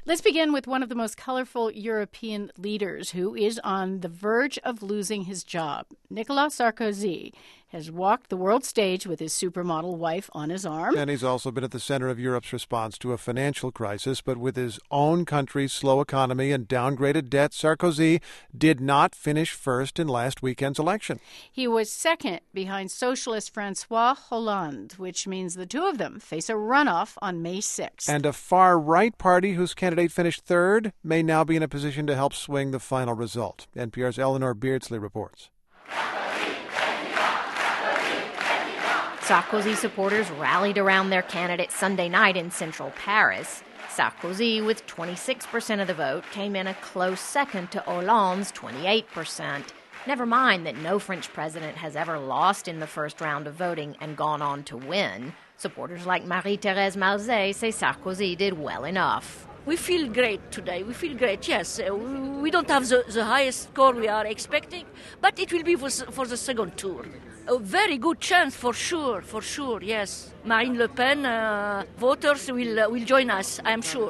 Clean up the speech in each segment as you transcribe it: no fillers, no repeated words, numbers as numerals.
Let's begin with one of the most colorful European leaders who is on the verge of losing his job. Nicolas Sarkozy has walked the world stage with his supermodel wife on his arm. And he's also been at the center of Europe's response to a financial crisis. But with his own country's slow economy and downgraded debt, Sarkozy did not finish first in last weekend's election. He was second behind socialist François Hollande, which means the two of them face a runoff on May 6th. And a far-right party whose candidate finished third may now be in a position to help swing the final result. NPR's Eleanor Beardsley reports. Sarkozy supporters rallied around their candidate Sunday night in central Paris. Sarkozy, with 26% of the vote, came in a close second to Hollande's 28%. Never mind that no French president has ever lost in the first round of voting and gone on to win. Supporters like Marie-Thérèse Marzet say Sarkozy did well enough. We feel great today. We feel great, yes. We don't have the highest score we are expecting, but it will be for the second tour. A very good chance, for sure, yes. Marine Le Pen voters will join us, I'm sure.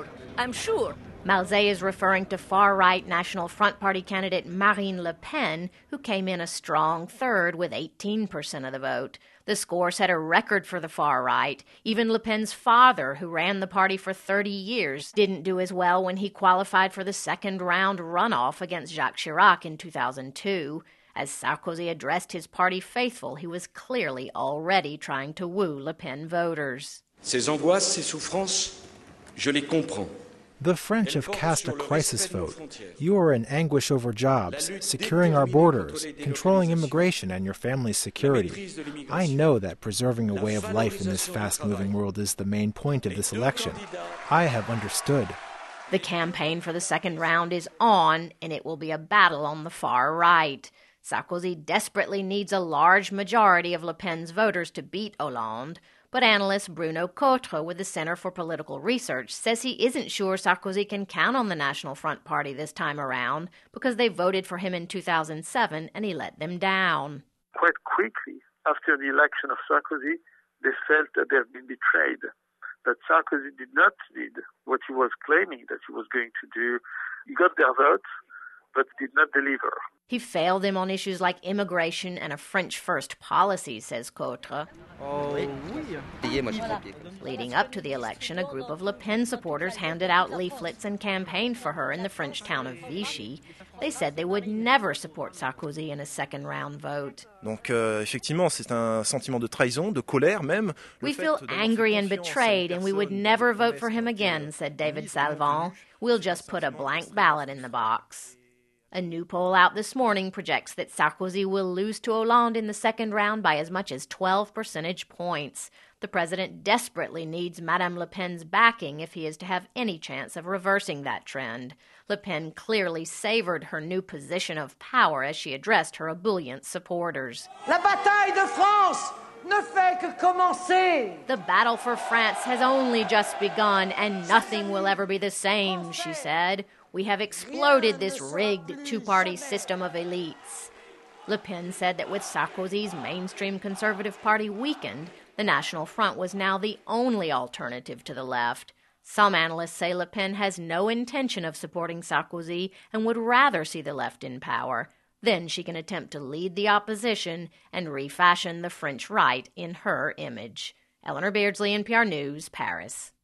Marzet is referring to far-right National Front Party candidate Marine Le Pen, who came in a strong third with 18% of the vote. The score set a record for the far right. Even Le Pen's father, who ran the party for 30 years, didn't do as well when he qualified for the second-round runoff against Jacques Chirac in 2002. As Sarkozy addressed his party faithful, he was clearly already trying to woo Le Pen voters. Ces angoisses, ces souffrances, je les comprends. The French have cast a crisis vote. You are in anguish over jobs, securing our borders, controlling immigration and your family's security. I know that preserving a way of life in this fast-moving world is the main point of this election. I have understood. The campaign for the second round is on, and it will be a battle on the far right. Sarkozy desperately needs a large majority of Le Pen's voters to beat Hollande. But analyst Bruno Cotre with the Center for Political Research says he isn't sure Sarkozy can count on the National Front Party this time around because they voted for him in 2007 and he let them down. Quite quickly after the election of Sarkozy, they felt that they had been betrayed, that Sarkozy did not did what he was claiming that he was going to do. He got their votes, but did not deliver. He failed them on issues like immigration and a French-first policy, says Cotre. Leading up to the election, a group of Le Pen supporters handed out leaflets and campaigned for her in the French town of Vichy. They said they would never support Sarkozy in a second-round vote. Donc, effectivement, c'est un sentiment de trahison, de colère même. We feel angry and betrayed, and we would never vote for him again, said David Salvant. We'll just put a blank ballot in the box. A new poll out this morning projects that Sarkozy will lose to Hollande in the second round by as much as 12 percentage points. The president desperately needs Madame Le Pen's backing if he is to have any chance of reversing that trend. Le Pen clearly savored her new position of power as she addressed her ebullient supporters. La bataille de France ne fait que commencer. The battle for France has only just begun, and nothing will ever be the same, she said. We have exploded this rigged two-party system of elites. Le Pen said that with Sarkozy's mainstream Conservative Party weakened, the National Front was now the only alternative to the left. Some analysts say Le Pen has no intention of supporting Sarkozy and would rather see the left in power. Then she can attempt to lead the opposition and refashion the French right in her image. Eleanor Beardsley, NPR News, Paris.